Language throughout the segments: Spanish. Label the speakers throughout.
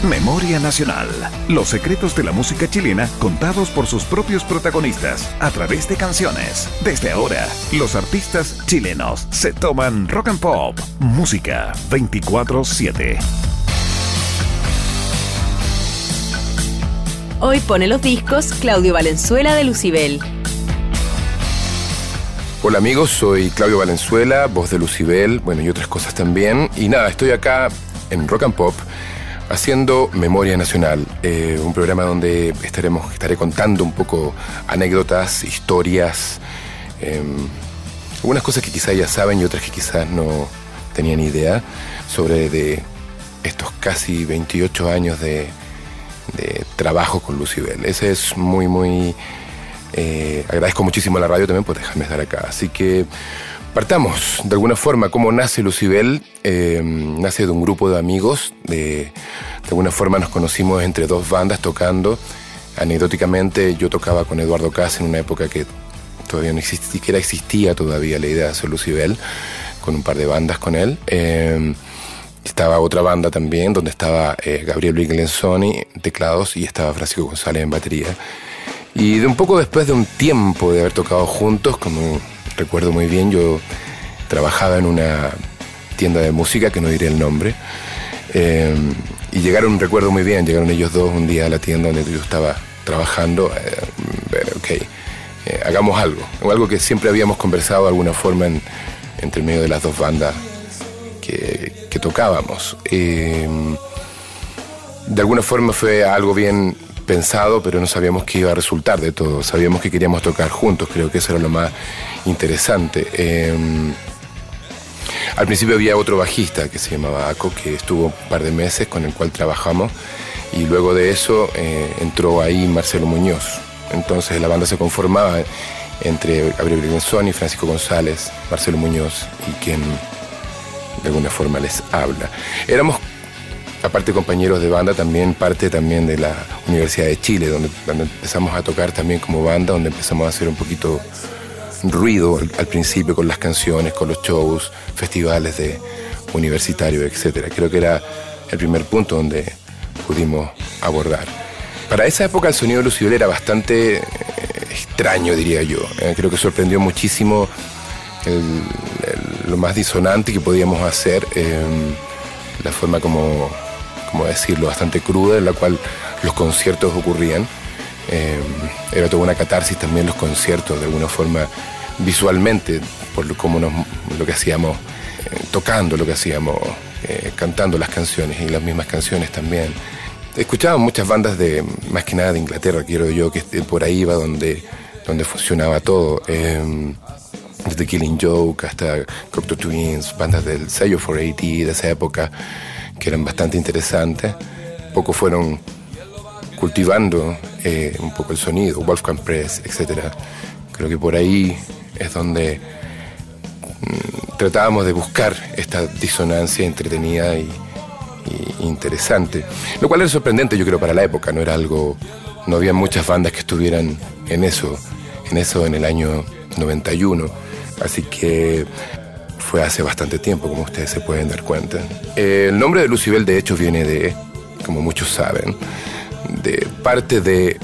Speaker 1: Memoria Nacional. Los secretos de la música chilena contados por sus propios protagonistas a través de canciones. Desde ahora, los artistas chilenos se toman rock and pop. Música 24/7.
Speaker 2: Hoy pone los discos Claudio Valenzuela de Lucibel.
Speaker 3: Hola amigos, soy Claudio Valenzuela, voz de Lucibel, bueno, y otras cosas también. Y nada, estoy acá en Rock and Pop haciendo Memoria Nacional, un programa donde estaré contando un poco anécdotas, historias, algunas cosas que quizás ya saben y otras que quizás no tenían idea sobre de estos casi 28 años de trabajo con Lucibel. Ese es muy... agradezco muchísimo a la radio también por dejarme estar acá. Así que partamos de alguna forma. ¿Cómo nace Lucibel? Nace de un grupo de amigos. De alguna forma nos conocimos entre dos bandas tocando. Anecdóticamente yo tocaba con Eduardo Kass en una época que todavía no siquiera existía todavía la idea de hacer Lucibel, con un par de bandas con él. Estaba otra banda también donde estaba Gabriel Biglenzoni en teclados y estaba Francisco González en batería. Y de un poco después de un tiempo de haber tocado juntos, como recuerdo muy bien, yo trabajaba en una tienda de música, que no diré el nombre, y llegaron ellos dos un día a la tienda donde yo estaba trabajando, hagamos algo que siempre habíamos conversado de alguna forma entre medio de las dos bandas que tocábamos. De alguna forma fue algo bien pensado, pero no sabíamos qué iba a resultar de todo. Sabíamos que queríamos tocar juntos, creo que eso era lo más interesante. Al principio había otro bajista que se llamaba Aco, que estuvo un par de meses, con el cual trabajamos, y luego de eso entró ahí Marcelo Muñoz. Entonces la banda se conformaba entre Gabriel Biglenzoni, Francisco González, Marcelo Muñoz y quien de alguna forma les habla. Éramos, aparte compañeros de banda, también parte también de la Universidad de Chile, donde empezamos a tocar también como banda, donde empezamos a hacer un poquito ruido al principio con las canciones, con los shows, festivales de universitarios, etc. Creo que era el primer punto donde pudimos abordar. Para esa época el sonido de Lucibel era bastante extraño, diría yo. Creo que sorprendió muchísimo lo más disonante que podíamos hacer, la forma como decirlo, bastante cruda, en la cual los conciertos ocurrían. Era toda una catarsis también los conciertos, de alguna forma, visualmente, por lo que hacíamos tocando, lo que hacíamos cantando las canciones y las mismas canciones también. Escuchaba muchas bandas más que nada de Inglaterra, quiero yo, que por ahí iba donde funcionaba todo. Desde Killing Joke hasta Cocteau Twins, bandas del sello 4AD de esa época, que eran bastante interesantes. Poco fueron cultivando un poco el sonido, Wolfgang Press, etc. Creo que por ahí es donde tratábamos de buscar esta disonancia entretenida y interesante, lo cual era sorprendente, yo creo, para la época. No había muchas bandas que estuvieran en eso en el año 91, así que fue hace bastante tiempo, como ustedes se pueden dar cuenta. El nombre de Lucibel, de hecho, viene de, como muchos saben, de parte de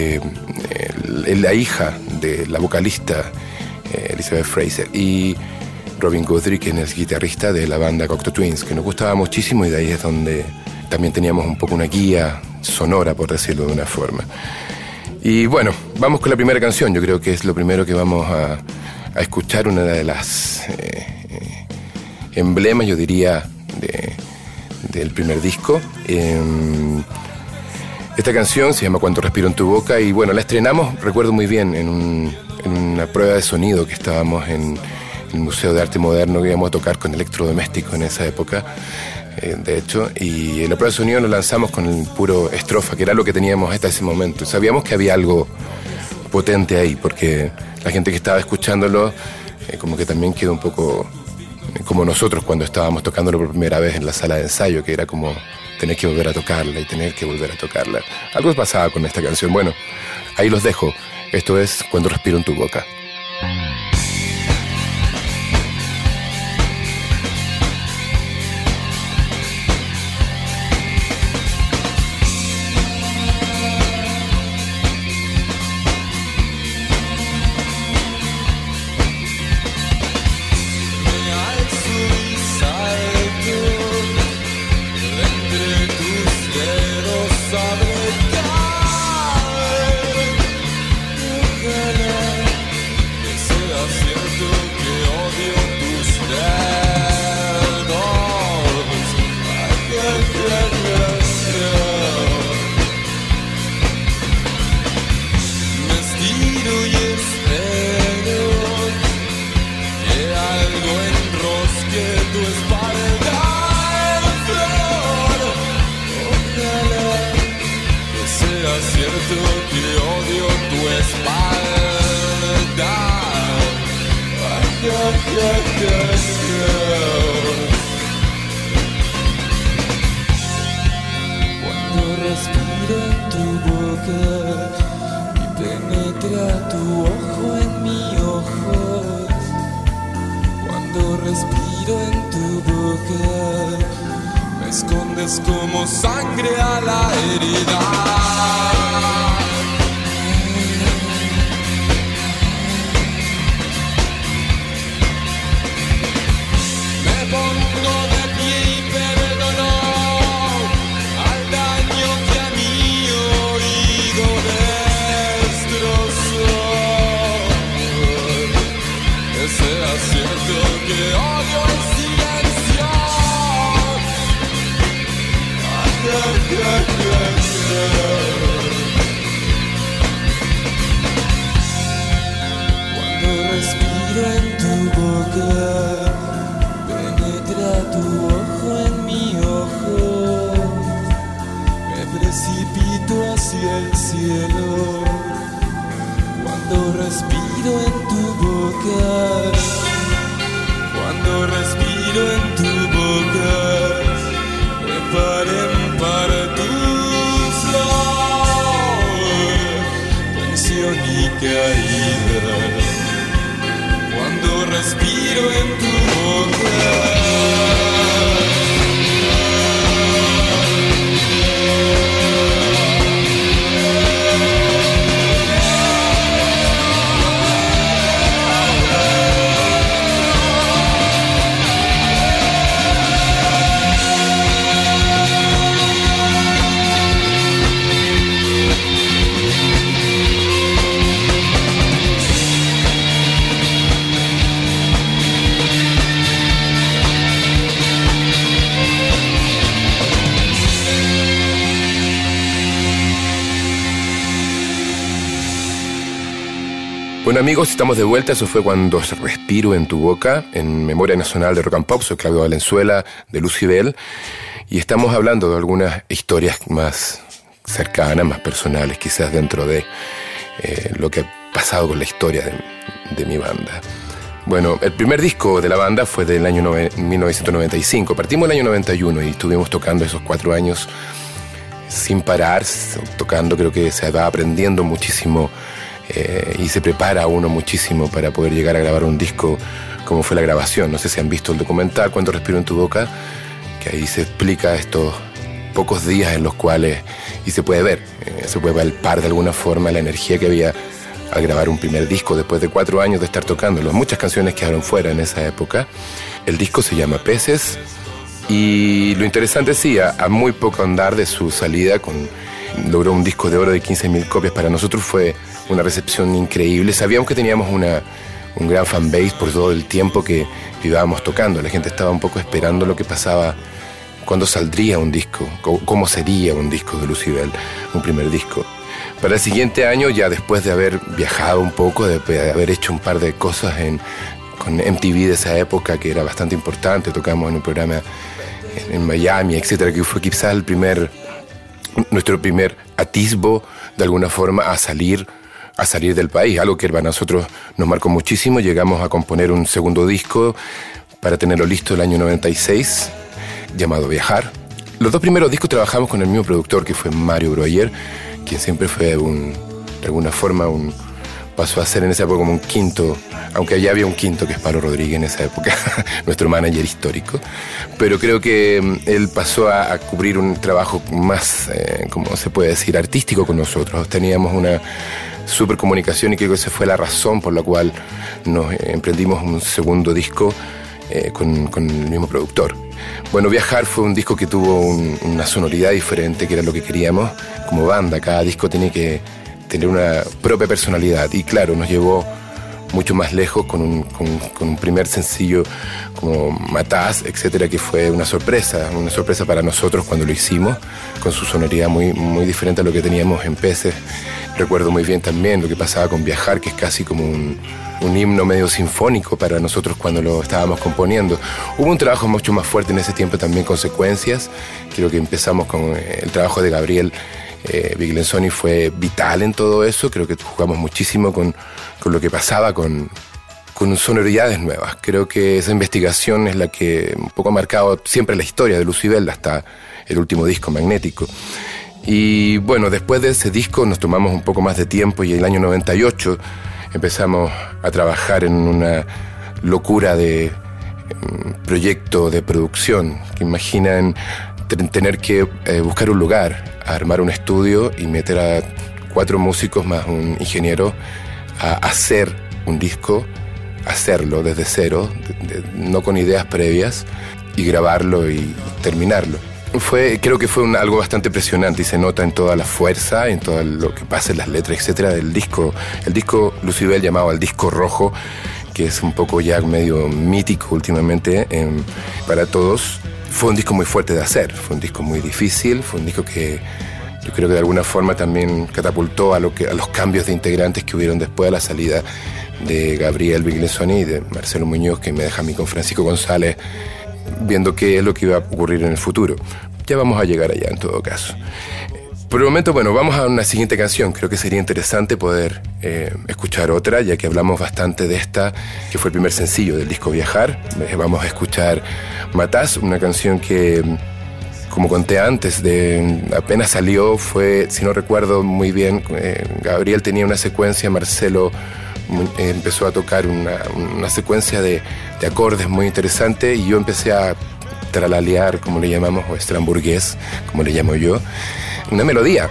Speaker 3: la hija de la vocalista Elizabeth Fraser y Robin Guthrie, que es el guitarrista de la banda Cocteau Twins, que nos gustaba muchísimo, y de ahí es donde también teníamos un poco una guía sonora, por decirlo de una forma. Y bueno, vamos con la primera canción. Yo creo que es lo primero que vamos a escuchar, una de las emblemas, yo diría, del primer disco. Esta canción se llama Cuánto respiro en tu boca, y bueno, la estrenamos, recuerdo muy bien, en una prueba de sonido que estábamos en el Museo de Arte Moderno, que íbamos a tocar con electrodomésticos en esa época, de hecho, y en la prueba de sonido nos lanzamos con el puro estrofa, que era lo que teníamos hasta ese momento. Sabíamos que había algo potente ahí, porque la gente que estaba escuchándolo como que también quedó un poco como nosotros cuando estábamos tocándolo por primera vez en la sala de ensayo, que era como tener que volver a tocarla y tener que volver a tocarla. Algo pasaba con esta canción. Bueno, ahí los dejo. Esto es Cuando respiro en tu boca.
Speaker 4: cierto que odio tus dedos. Me estiro y espero que algo enrosque tu espalda en flor. Ojalá que sea cierto que odio tu espalda. Cuando respiro en tu boca y penetra tu ojo en mi ojo. Cuando respiro en tu boca me escondes como sangre a la herida. Pongo de pie y perdono al daño que a mi oído destrozó. Que sea cierto que odio el silencio. Cuando respiro en tu boca, tu ojo en mi ojo, me precipito hacia el cielo. Cuando respiro en tu boca, cuando respiro en tu boca, de par en par tu flor, tensión y caída. Cuando respiro en tu boca.
Speaker 3: Bueno amigos, estamos de vuelta. Eso fue Cuando respiro en tu boca, en Memoria Nacional de Rock and Pop. Soy Claudio Valenzuela de Lucibel y estamos hablando de algunas historias más cercanas, más personales, quizás dentro de lo que ha pasado con la historia de mi banda. Bueno, el primer disco de la banda fue del año 1995. Partimos el año 91 y estuvimos tocando esos 4 años sin parar, tocando. Creo que se va aprendiendo muchísimo y se prepara uno muchísimo para poder llegar a grabar un disco como fue la grabación. No sé si han visto el documental Cuando respiro en tu boca, que ahí se explica estos pocos días en los cuales, y se puede ver, se puede palpar de alguna forma la energía que había al grabar un primer disco después de 4 años de estar tocándolo. Muchas canciones quedaron fuera en esa época. El disco se llama Peces y lo interesante, sí, a muy poco andar de su salida, logró un disco de oro de 15.000 copias. Para nosotros fue una recepción increíble. Sabíamos que teníamos un gran fanbase por todo el tiempo que llevábamos tocando. La gente estaba un poco esperando lo que pasaba, cuándo saldría un disco, cómo sería un disco de Lucibel, un primer disco. Para el siguiente año, ya después de haber viajado un poco, de haber hecho un par de cosas con MTV de esa época, que era bastante importante, tocamos en un programa en Miami, etcétera, que fue quizás nuestro primer atisbo de alguna forma a salir del país, algo que para nosotros nos marcó muchísimo. Llegamos a componer un segundo disco para tenerlo listo el año 96, llamado Viajar. Los 2 primeros discos trabajamos con el mismo productor, que fue Mario Breuer, quien siempre fue de alguna forma pasó a ser en esa época como un quinto, aunque ya había un quinto, que es Pablo Rodríguez en esa época, nuestro manager histórico, pero creo que él pasó a cubrir un trabajo más, como se puede decir, artístico con nosotros. Teníamos una super comunicación y creo que esa fue la razón por la cual nos emprendimos un segundo disco con el mismo productor. Bueno, Viajar fue un disco que tuvo una sonoridad diferente, que era lo que queríamos como banda. Cada disco tiene que tener una propia personalidad y claro, nos llevó mucho más lejos con un primer sencillo como Matás, etcétera, que fue una sorpresa para nosotros cuando lo hicimos, con su sonoridad muy, muy diferente a lo que teníamos en Peces. Recuerdo muy bien también lo que pasaba con Viajar, que es casi como un himno medio sinfónico para nosotros cuando lo estábamos componiendo. Hubo un trabajo mucho más fuerte en ese tiempo también, Consecuencias. Creo que empezamos con el trabajo de Gabriel Biglenzoni, fue vital en todo eso. Creo que jugamos muchísimo con lo que pasaba con sonoridades nuevas. Creo que esa investigación es la que un poco ha marcado siempre la historia de Lucibel hasta el último disco, Magnético. Y bueno, después de ese disco nos tomamos un poco más de tiempo y en el año 98 empezamos a trabajar en una locura de proyecto de producción que imaginan tener que buscar un lugar, armar un estudio y meter a 4 músicos más un ingeniero a hacer un disco, hacerlo desde cero, no con ideas previas, y grabarlo y terminarlo. Creo que fue algo bastante impresionante y se nota en toda la fuerza, en todo lo que pasa en las letras, etcétera, del disco. El disco Lucibel, llamado el disco rojo, que es un poco ya medio mítico últimamente para todos. Fue un disco muy fuerte de hacer, fue un disco muy difícil, fue un disco que yo creo que de alguna forma también catapultó a los cambios de integrantes que hubieron después de la salida de Gabriel Biglenzoni y de Marcelo Muñoz, que me deja a mí con Francisco González, viendo qué es lo que iba a ocurrir en el futuro. Ya vamos a llegar allá en todo caso. Por el momento, bueno, vamos a una siguiente canción. Creo que sería interesante poder escuchar otra, ya que hablamos bastante de esta, que fue el primer sencillo del disco Viajar. Vamos a escuchar Matás, una canción que, como conté antes, apenas salió, fue, si no recuerdo muy bien, Gabriel tenía una secuencia, Marcelo empezó a tocar una secuencia de acordes muy interesante y yo empecé a tralalear, como le llamamos, o estramburgués, como le llamo yo, una melodía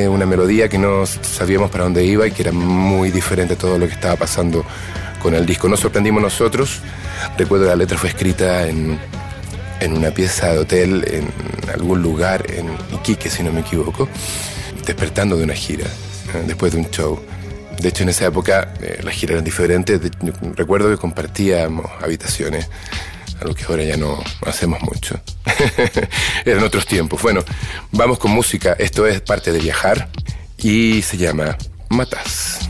Speaker 3: que no sabíamos para dónde iba y que era muy diferente a todo lo que estaba pasando con el disco. Nos sorprendimos nosotros. Recuerdo que la letra fue escrita en una pieza de hotel en algún lugar en Iquique, si no me equivoco, despertando de una gira, después de un show. De hecho, en esa época las giras eran diferentes. Recuerdo que compartíamos habitaciones, algo que ahora ya no hacemos mucho. Eran otros tiempos. Bueno, vamos con música. Esto es parte de Viajar y se llama Matás.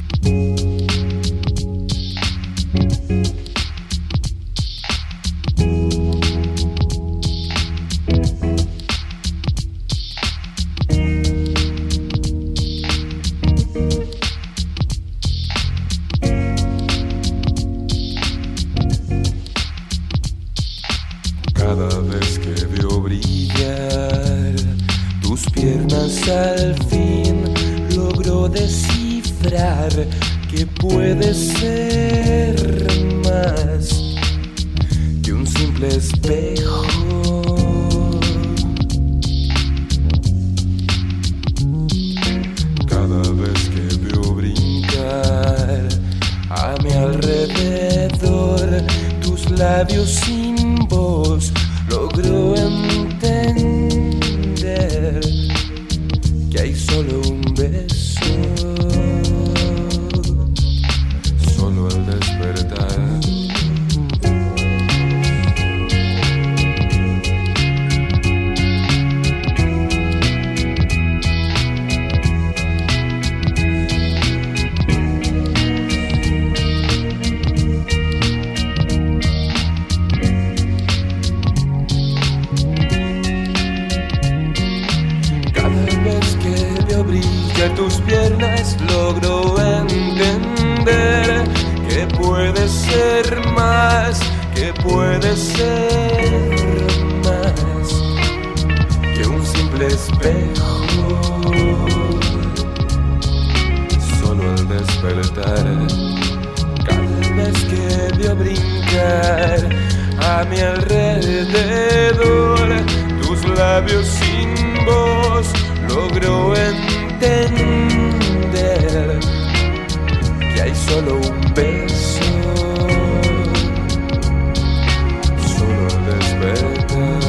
Speaker 4: Cada vez que veo brillar tus piernas, al fin logro descifrar que puede ser más que un simple espejo. Cada vez que veo brincar a mi alrededor tus labios sin voz, logro entender que hay solo un beso, solo al despertar. Tus piernas logro entender que puede ser más, que puede ser más que un simple espejo, solo al despertar. Cada vez que veo brincar a mi alrededor tus labios sin voz, logro entender que hay solo un beso, solo al despertar.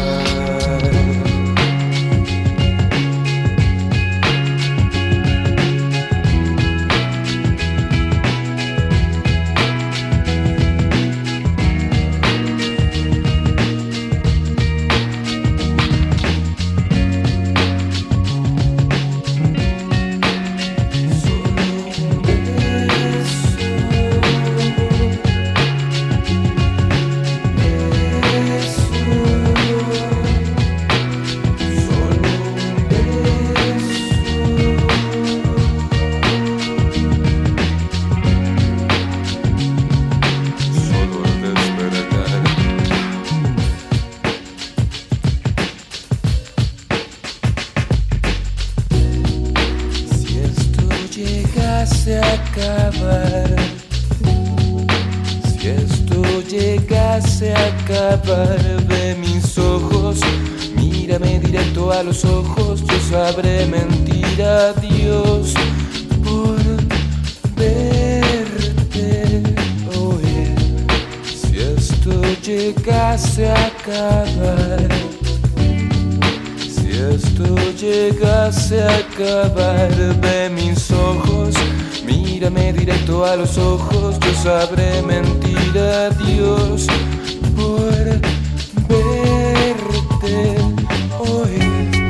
Speaker 4: esto llegase a acabar de mis ojos, mírame directo a los ojos, yo sabré mentir a Dios por verte hoy. Si esto llegase a acabar, si esto llegase a acabar de mis ojos, mírame directo a los ojos, yo sabré mentir a Dios por verte hoy.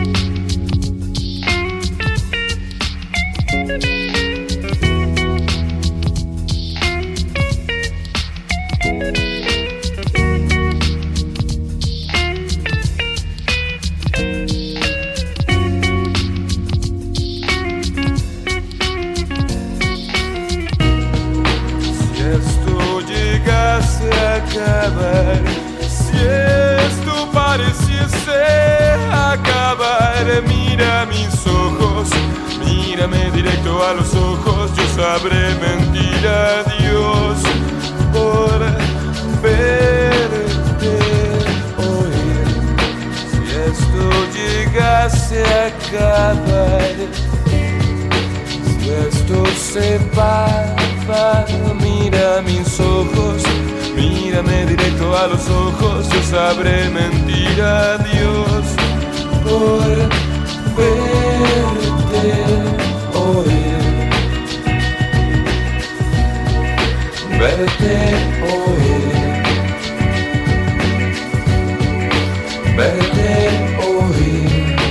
Speaker 4: Acabar, si esto pareciese acabar, mira mis ojos, mírame directo a los ojos, yo sabré mentir a Dios por verte hoy. Si esto llegase a acabar, si esto se va, mira mis ojos, mírame directo a los ojos, yo sabré mentir a Dios por verte hoy. Verte hoy. Verte hoy.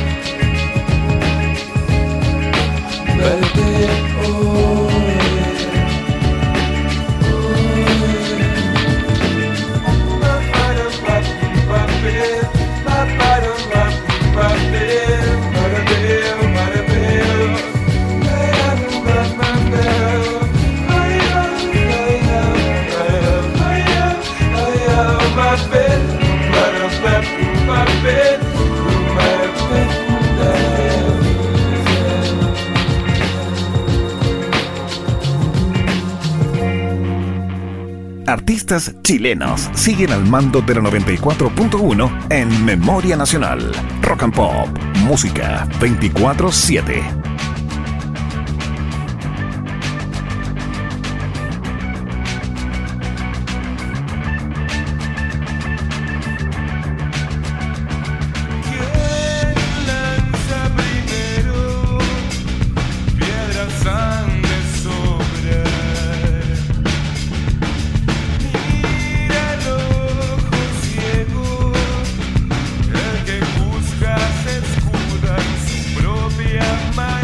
Speaker 4: Verte hoy.
Speaker 1: Artistas chilenos siguen al mando de la 94.1 en Memoria Nacional. Rock and Pop, música 24/7.
Speaker 4: Juzga se escuda en su propia mano.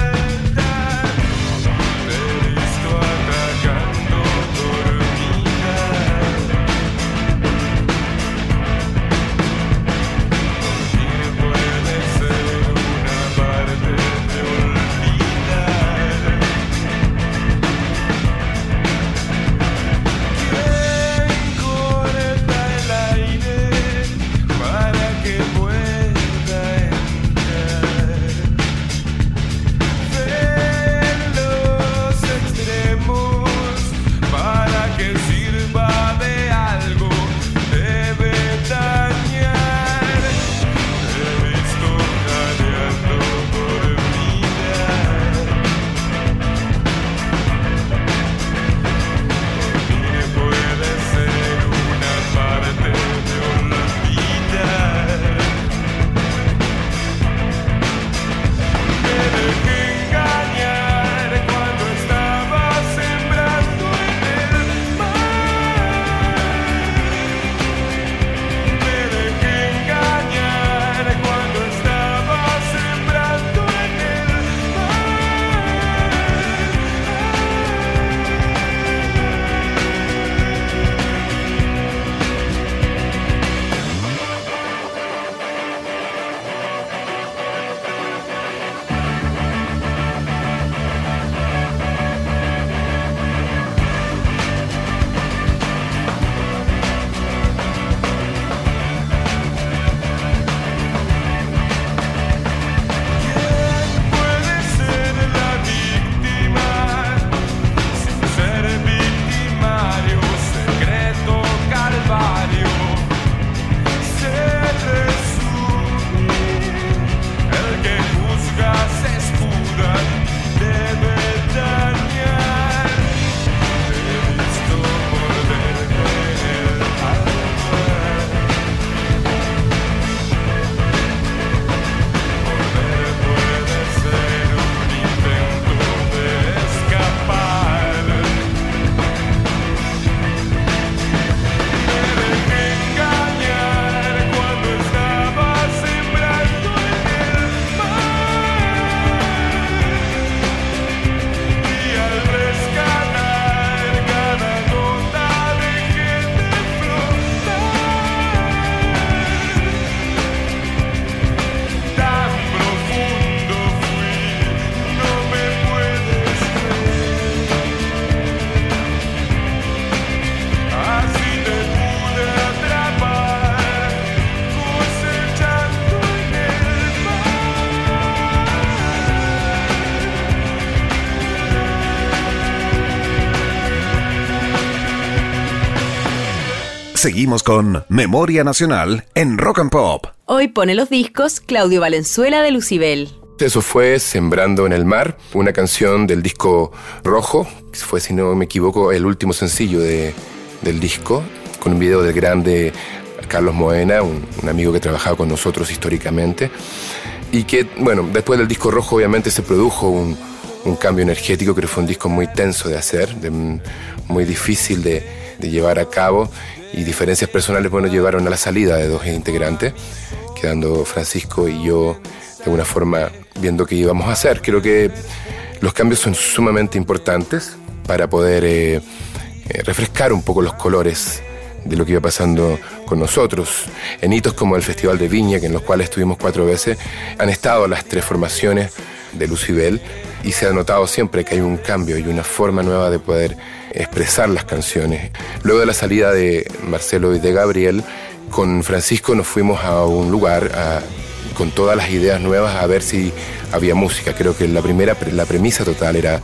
Speaker 1: Seguimos con Memoria Nacional en Rock and Pop.
Speaker 2: Hoy pone los discos Claudio Valenzuela de Lucibel.
Speaker 3: Eso fue Sembrando en el Mar, una canción del disco Rojo, que fue, si no me equivoco, el último sencillo del disco, con un video del grande Carlos Moena, un amigo que trabajaba con nosotros históricamente, y que, bueno, después del disco Rojo obviamente se produjo un cambio energético, que fue un disco muy tenso de hacer, muy difícil de llevar a cabo, y diferencias personales, bueno, llevaron a la salida de dos integrantes, quedando Francisco y yo de alguna forma viendo qué íbamos a hacer. Creo que los cambios son sumamente importantes para poder refrescar un poco los colores de lo que iba pasando con nosotros. En hitos como el Festival de Viña, en los cuales estuvimos 4 veces, han estado las 3 formaciones de Lucibel, y se ha notado siempre que hay un cambio y una forma nueva de poder expresar las canciones. Luego de la salida de Marcelo y de Gabriel, con Francisco nos fuimos a un lugar con todas las ideas nuevas a ver si había música. Creo que la premisa total era: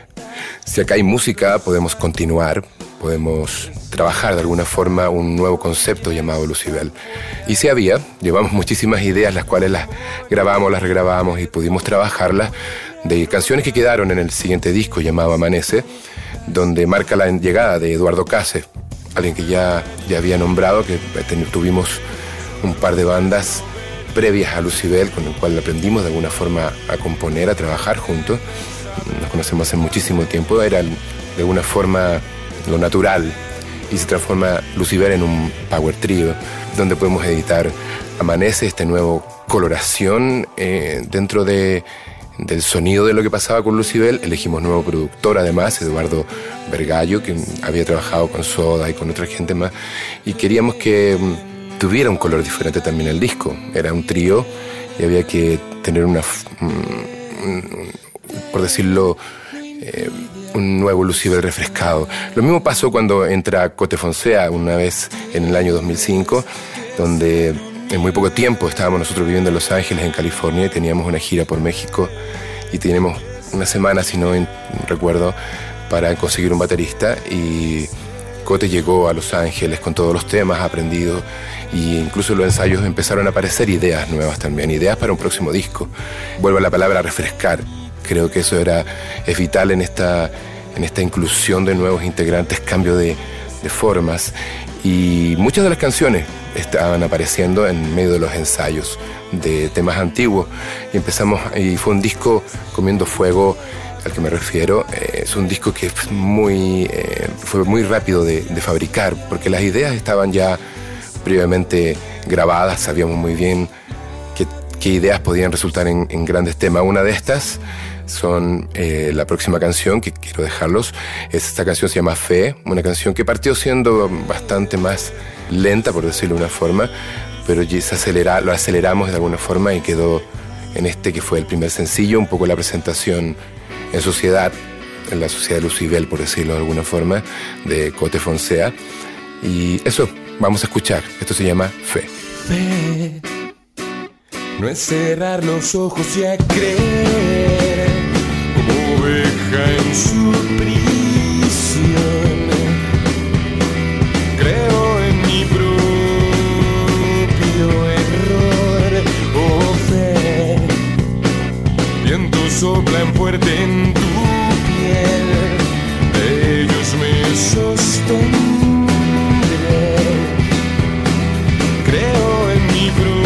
Speaker 3: si acá hay música, podemos continuar, podemos trabajar de alguna forma un nuevo concepto llamado Lucibel. Y sí había, llevamos muchísimas ideas, las cuales las grabamos, las regrabamos y pudimos trabajarlas, de canciones que quedaron en el siguiente disco llamado Amanece, donde marca la llegada de Eduardo Case, alguien que ya había nombrado, que tuvimos un par de bandas previas a Lucibel, con el cual aprendimos de alguna forma a componer, a trabajar juntos. Nos conocemos hace muchísimo tiempo, era de alguna forma lo natural, y se transforma Lucibel en un power trio, donde podemos editar Amanece, este nuevo coloración dentro del sonido de lo que pasaba con Lucibel. Elegimos nuevo productor, además, Eduardo Vergallo, que había trabajado con Soda y con otra gente más, y queríamos que tuviera un color diferente también el disco. Era un trío y había que tener por decirlo, un nuevo Lucibel refrescado. Lo mismo pasó cuando entra Cote Fonsea una vez en el año 2005, donde en muy poco tiempo estábamos nosotros viviendo en Los Ángeles, en California, y teníamos una gira por México, y teníamos una semana, si no recuerdo, para conseguir un baterista, y Cote llegó a Los Ángeles con todos los temas aprendidos, y incluso en los ensayos empezaron a aparecer ideas nuevas también, ideas para un próximo disco. Vuelvo a la palabra refrescar. Creo que eso es vital en esta inclusión de nuevos integrantes, cambio de formas, y muchas de las canciones estaban apareciendo en medio de los ensayos de temas antiguos, y fue un disco comiendo fuego al que me refiero. Es un disco que fue muy rápido de fabricar, porque las ideas estaban ya previamente grabadas, sabíamos muy bien qué ideas podían resultar en grandes temas. Una de estas son la próxima canción que quiero dejarlos. Esta canción se llama Fe, una canción que partió siendo bastante más lenta, por decirlo de una forma, pero ya lo aceleramos de alguna forma y quedó en este que fue el primer sencillo, un poco la presentación en sociedad, en la sociedad de Lucibel, por decirlo de alguna forma, de Cote Fonsea. Y eso, vamos a escuchar. Esto se llama Fe.
Speaker 4: Fe no es cerrar los ojos y a creer como oveja en su prisión. Creo en mi propio error. Oh, fe, vientos soplan fuerte en tu piel, de ellos me sostendré. Creo en mi propio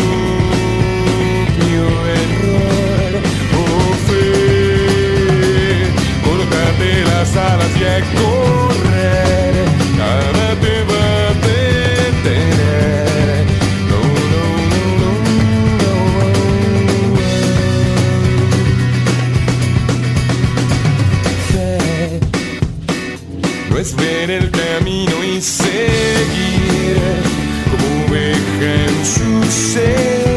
Speaker 4: error. Oh, fe, córtate las alas y a correr, nada te va a detener. No, no, no, no, no. Fe no es ver el camino y seguir como oveja en sus seques.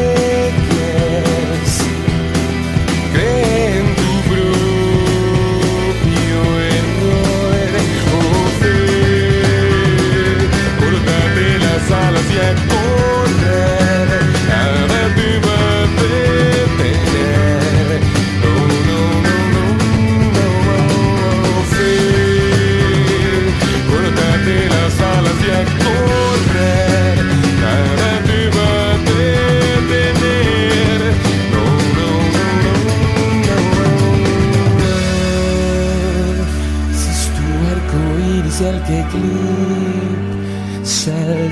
Speaker 4: Cree en tu propio error. Oh, fe, córtate las alas y a correr, nada te va a detener. No, no, no, no, no. Fe, córtate las alas y a correr. Sal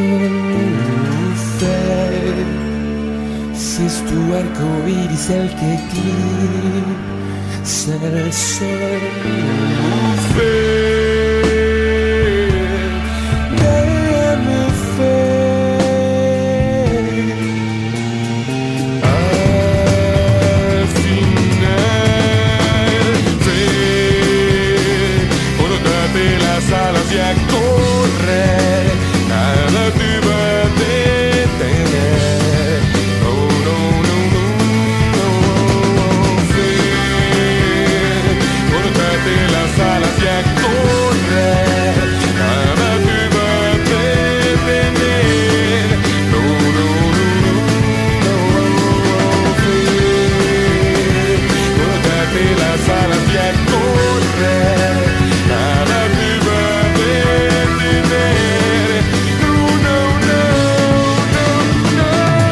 Speaker 4: sol, si es tu arco iris el que eclipsa el sol. Dame fe. Al final, fe, colócate las alas y a correr. Nada te va a detener. No, no, no, no, no. Fe, colócate las alas y a correr. Nada te va a detener. No, no, no, no, no. Fe, colócate las alas y a correr. Nada te va a detener. No, no, no, no, no.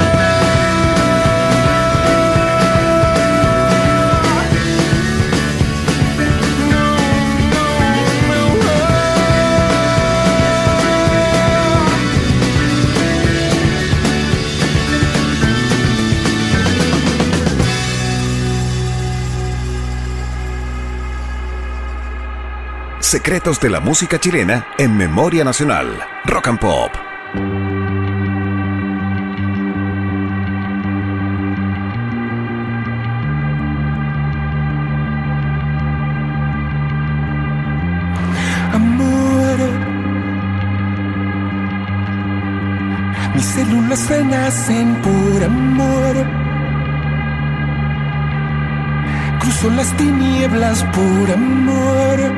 Speaker 1: Secretos de la música chilena en Memoria Nacional. Rock and Pop.
Speaker 4: Amor, mis células renacen por amor. Cruzo las tinieblas por amor.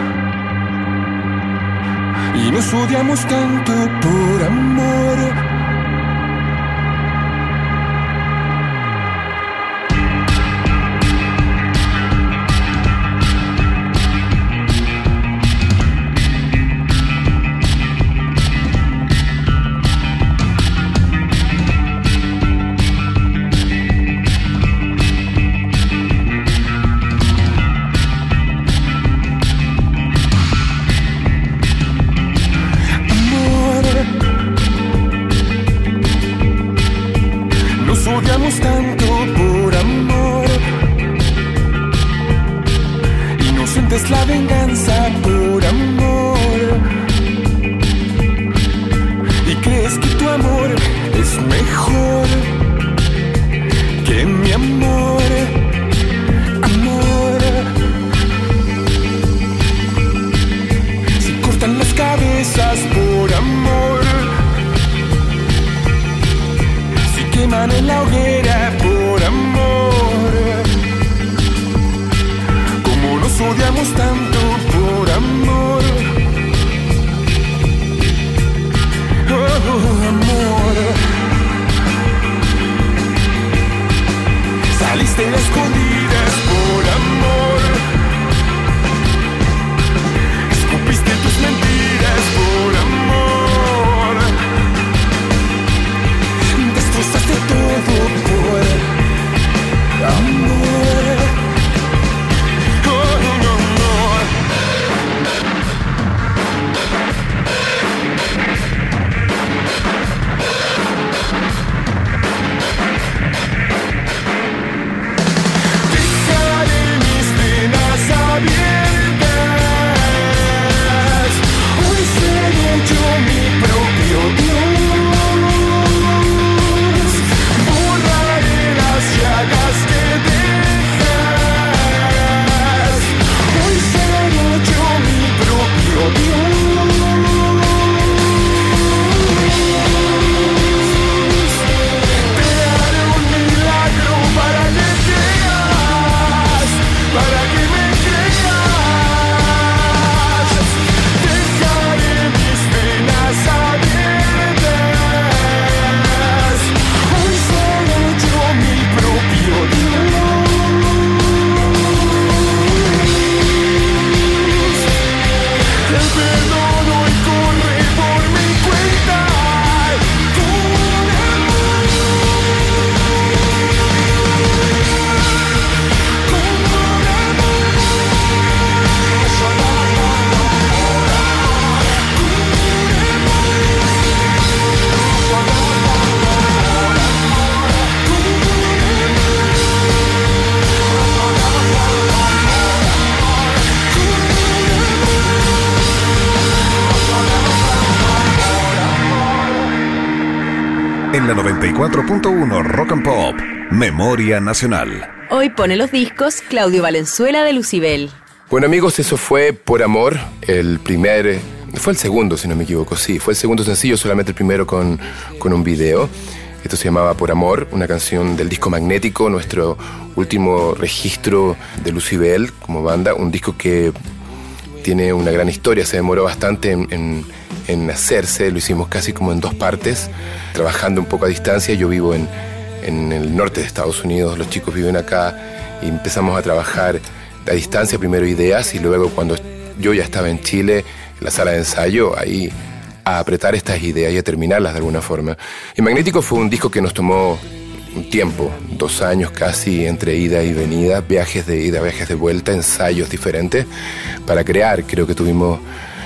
Speaker 4: Y nos odiamos tanto por amor. Nos odiamos tanto por amor. Inocente es la venganza por amor. Y crees que tu amor es mejor que mi amor. Amor, si cortan las cabezas por amor, queman en la hoguera por amor. Como nos odiamos tanto por amor. Oh, amor. Saliste a escondidas por amor. Escupiste tus mentiras por amor.
Speaker 1: En la 94.1 Rock and Pop, Memoria Nacional.
Speaker 2: Hoy pone los discos Claudio Valenzuela de Lucibel.
Speaker 3: Bueno, amigos, eso fue Por Amor, fue el segundo, si no me equivoco, sí, fue el segundo sencillo, solamente el primero con un video. Esto se llamaba Por Amor, una canción del disco Magnético, nuestro último registro de Lucibel como banda, un disco que tiene una gran historia, se demoró bastante en hacerse, lo hicimos casi como en 2 partes, trabajando un poco a distancia. Yo vivo en el norte de Estados Unidos, los chicos viven acá y empezamos a trabajar a distancia, primero ideas y luego cuando yo ya estaba en Chile, en la sala de ensayo, ahí a apretar estas ideas y a terminarlas de alguna forma. Y Magnético fue un disco que nos tomó un tiempo, 2 años casi, entre ida y venida, viajes de ida, viajes de vuelta, ensayos diferentes para crear. Creo que tuvimos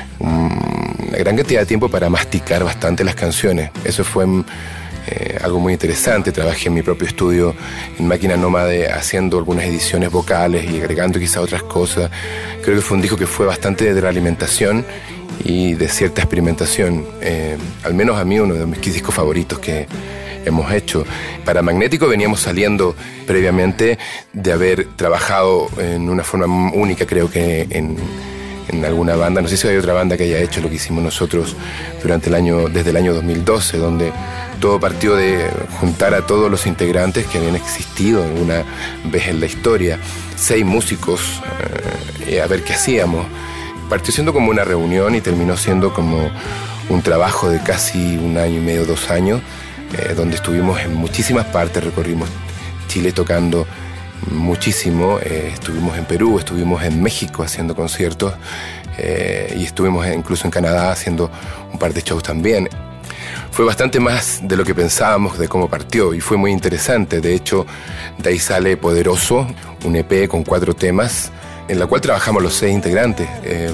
Speaker 3: una gran cantidad de tiempo para masticar bastante las canciones. Eso fue algo muy interesante. Trabajé en mi propio estudio en máquina nómade haciendo algunas ediciones vocales y agregando quizá otras cosas. Creo que fue un disco que fue bastante de realimentación y de cierta experimentación. Al menos a mí uno de mis discos favoritos que hemos hecho. Para Magnético veníamos saliendo previamente de haber trabajado en una forma única, creo que en alguna banda. No sé si hay otra banda que haya hecho lo que hicimos nosotros desde el año 2012, donde todo partió de juntar a todos los integrantes que habían existido alguna vez en la historia, 6 músicos, a ver qué hacíamos. Partió siendo como una reunión y terminó siendo como un trabajo de casi 1 año y medio, 2 años, donde estuvimos en muchísimas partes, recorrimos Chile tocando muchísimo, estuvimos en Perú, estuvimos en México haciendo conciertos y estuvimos incluso en Canadá haciendo un par de shows también. Fue bastante más de lo que pensábamos de cómo partió y fue muy interesante. De hecho, de ahí sale Poderoso, un EP con 4 temas en la cual trabajamos los 6 integrantes.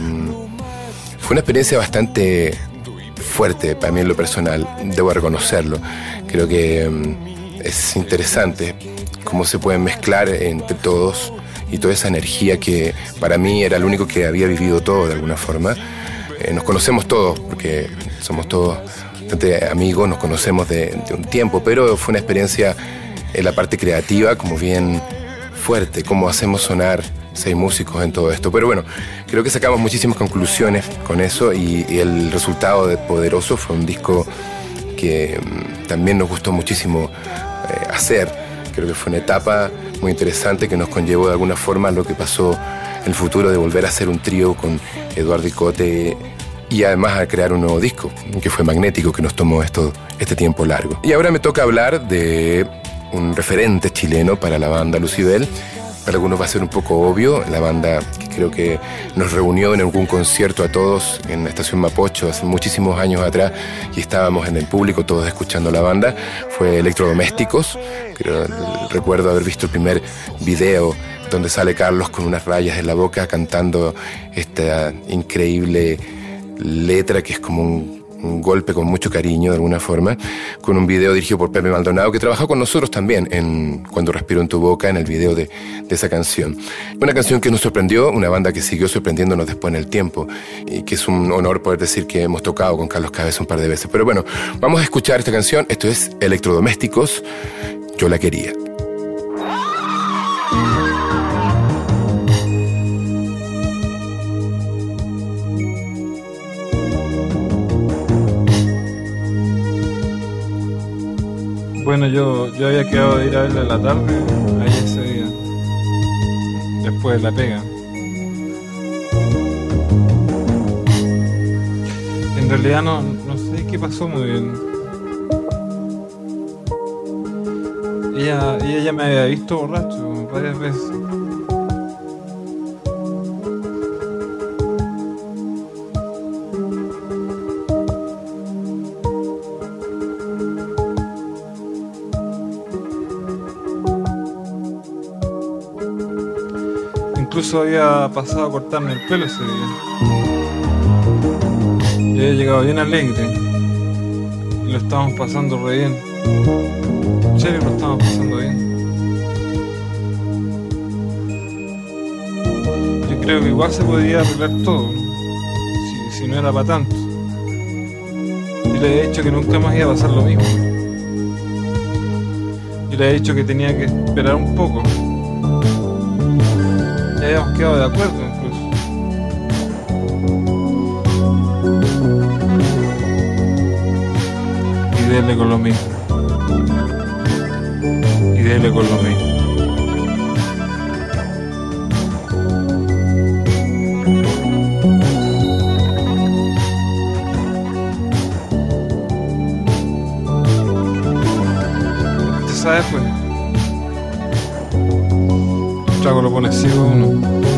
Speaker 3: Fue una experiencia bastante fuerte para mí en lo personal, debo reconocerlo. Creo que es interesante cómo se pueden mezclar entre todos y toda esa energía que para mí era el único que había vivido todo de alguna forma. Nos conocemos todos porque somos todos bastante amigos, nos conocemos de un tiempo, pero fue una experiencia en la parte creativa como bien fuerte, cómo hacemos sonar 6 músicos en todo esto. Pero bueno, creo que sacamos muchísimas conclusiones con eso y el resultado de Poderoso fue un disco que también nos gustó muchísimo hacer. Creo que fue una etapa muy interesante que nos conllevó de alguna forma a lo que pasó en el futuro de volver a hacer un trío con Eduardo Icote y además a crear un nuevo disco, que fue Magnético, que nos tomó este tiempo largo. Y ahora me toca hablar de un referente chileno para la banda Lucibel. Para algunos va a ser un poco obvio, la banda que creo que nos reunió en algún concierto a todos en la estación Mapocho hace muchísimos años atrás y estábamos en el público todos escuchando la banda, fue Electrodomésticos. Recuerdo haber visto el primer video donde sale Carlos con unas rayas en la boca cantando esta increíble letra que es como un golpe con mucho cariño de alguna forma, con un video dirigido por Pepe Maldonado, que trabajó con nosotros también en Cuando Respiro en tu Boca, en el video de esa canción. Una canción que nos sorprendió, una banda que siguió sorprendiéndonos después en el tiempo, y que es un honor poder decir que hemos tocado con Carlos Cabeza un par de veces. Pero bueno, vamos a escuchar esta canción. Esto es Electrodomésticos, Yo la quería.
Speaker 5: Bueno, yo había quedado de ir a verla en la tarde, ahí ese día, después de la pega. En realidad no sé qué pasó muy bien. Ella ya me había visto borracho varias veces. Incluso había pasado a cortarme el pelo ese día. Yo había llegado bien alegre. Lo estábamos pasando re bien. En serio, lo estábamos pasando bien. Yo creo que igual se podía arreglar todo, ¿no? Si no era para tanto. Y le he dicho que nunca más iba a pasar lo mismo. y le había dicho que tenía que esperar un poco. Ya habíamos quedado de acuerdo incluso. Y dele con lo mismo. Y dele con lo mismo. ¿Sabes? Pues el trago lo pone ciego a uno.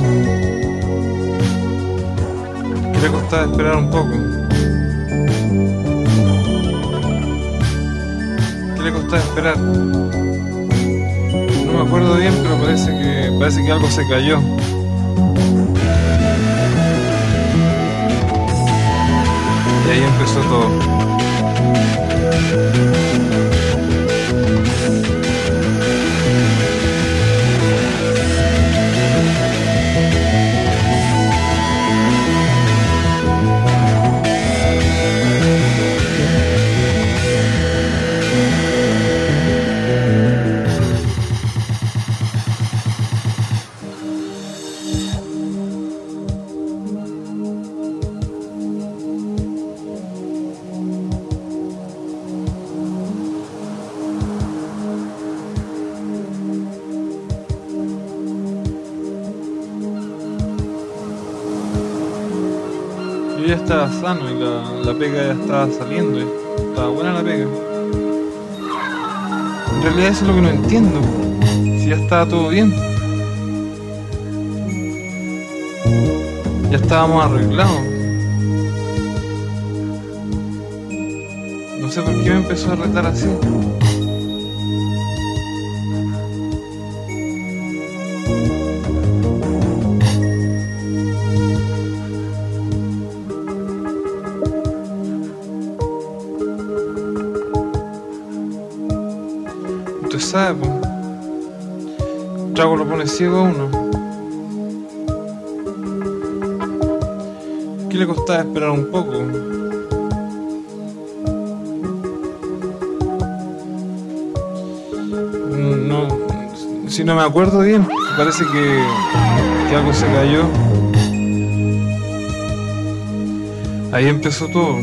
Speaker 5: ¿Qué le costaba esperar un poco? ¿Qué le costaba esperar? No me acuerdo bien, pero parece que algo se cayó. Y ahí empezó todo. Yo ya estaba sano y la pega ya estaba saliendo, ya estaba buena la pega. En realidad eso es lo que no entiendo, si ya estaba todo bien. Ya estábamos arreglados. No sé por qué me empezó a retar así. ¿Sabe? El trago lo pone ciego a uno. ¿Qué le costaba esperar un poco? No, si no me acuerdo bien, parece que algo se cayó. Ahí empezó todo.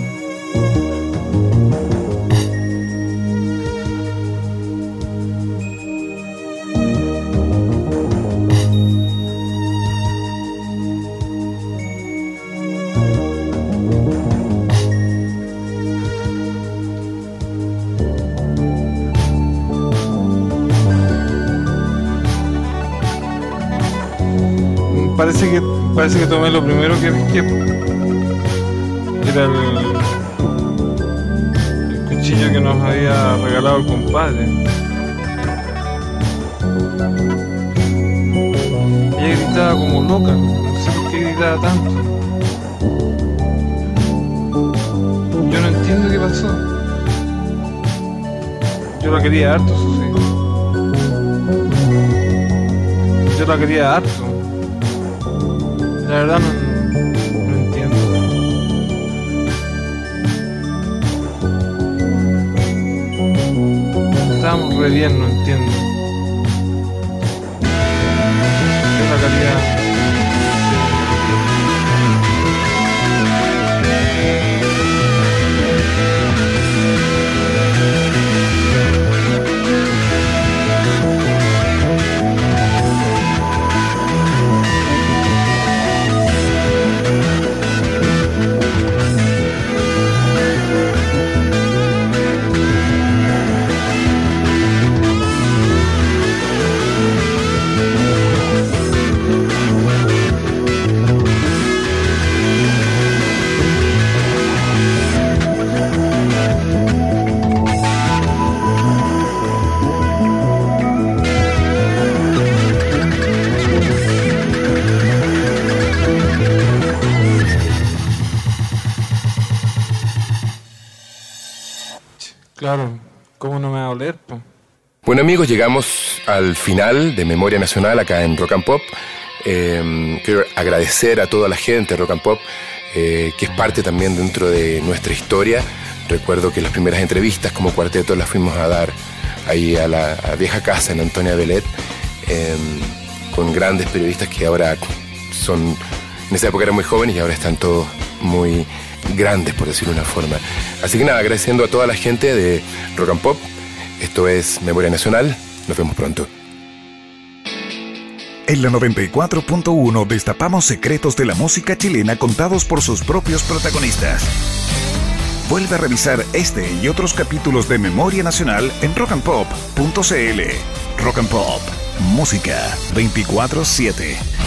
Speaker 5: Parece que tomé lo primero que pesqué. Era el cuchillo que nos había regalado el compadre. Ella gritaba como loca, no sé por qué gritaba tanto. Yo no entiendo qué pasó. Yo la quería harto, eso sí. Yo la quería harto. La verdad no entiendo. Estábamos re bien, no entiendo. ¿Qué es la calidad? Claro, ¿cómo no me va a oler, po?
Speaker 3: Bueno, amigos, llegamos al final de Memoria Nacional acá en Rock and Pop. Quiero agradecer a toda la gente de Rock and Pop, que es parte también dentro de nuestra historia, Recuerdo que las primeras entrevistas como cuarteto las fuimos a dar ahí a la vieja casa en Antonia Belet, con grandes periodistas que ahora son, en esa época eran muy jóvenes y ahora están todos muy grandes, por decirlo de una forma. Así que nada, agradeciendo a toda la gente de Rock and Pop. Esto es Memoria Nacional. Nos vemos pronto.
Speaker 1: En la 94.1 destapamos secretos de la música chilena contados por sus propios protagonistas. Vuelve a revisar este y otros capítulos de Memoria Nacional en rockandpop.cl. Rock and Pop, música 24/7.